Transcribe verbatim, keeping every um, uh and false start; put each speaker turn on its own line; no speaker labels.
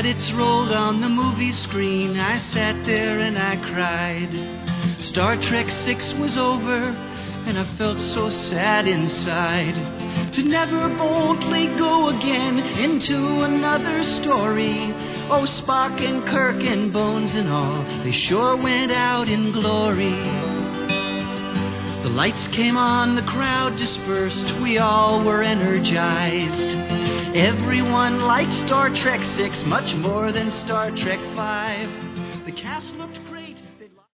credits rolled on the movie screen, I sat there and I cried. Star Trek six was over, and I felt so sad inside to never boldly go again into another story. Oh, Spock and Kirk and Bones and all, they sure went out in glory. The lights came on, the crowd dispersed, we all were energized. Everyone liked Star Trek six much more than Star Trek five. The cast looked great.